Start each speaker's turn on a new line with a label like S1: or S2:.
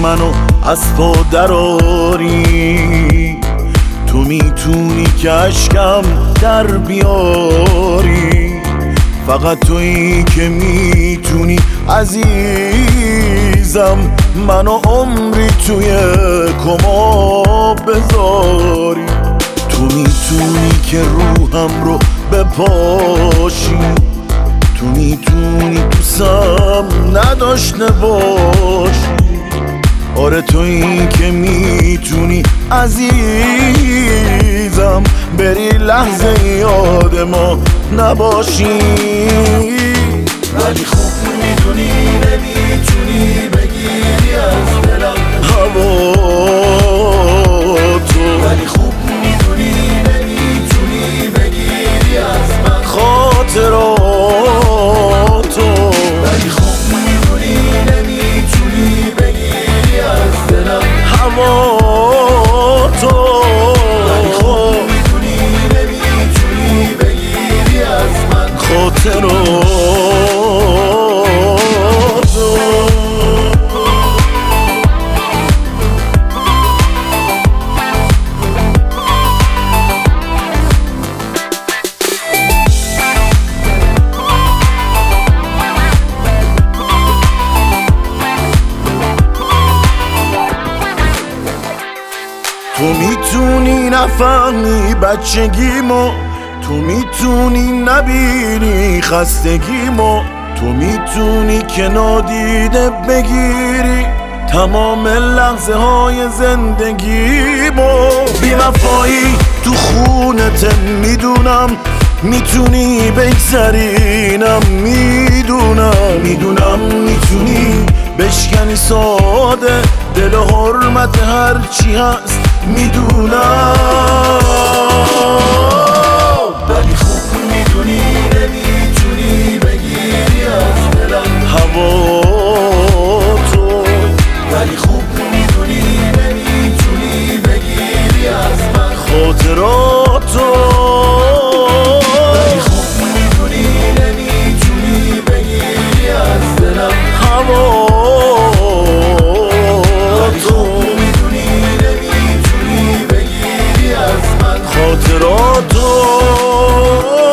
S1: منو از پا دراری. تو میتونی که اشکم در بیاری، فقط تویی که میتونی عزیزم منو عمری توی کما بذاری. تو میتونی که روحم رو بپاشی، تو میتونی دوستم نداشته باشی. آره تویی که میتونی عزیزم بری لحظه یاد ما نباشی.
S2: ولی خوب میدونی نمیتونی بگیری از دلم
S1: هوا تو،
S2: ولی خوب میدونی نمیتونی بگیری از من
S1: خاطراتو.
S2: ولی خوب میدونی نمیتونی بگیری از دلم
S1: هوا تو،
S2: ولی خوب میدونی نمیتونی بگیری از من
S1: خاطراتو. تو میتونی نفهمی بچگیمو، تو میتونی نبینی خستگیمو، تو میتونی که نادیده بگیری تمام لحظه های زندگیمو. بی وفایی تو خونت میدونم، میتونی بگذرینم میدونم میتونی بشکنی ساده دل و حرمت هرچی هست میدونم.
S2: ولی خوب میدونی نمیتونی بگیری از دلم
S1: هوا تو،
S2: ولی خوب میدونی نمیتونی بگیری از من
S1: خاطراتو.
S2: ولی خوب میدونی نمیتونی بگیری از دلم
S1: هوا
S2: ولی خوب میدونی نمیتونی بگیری از من
S1: خاطراتو.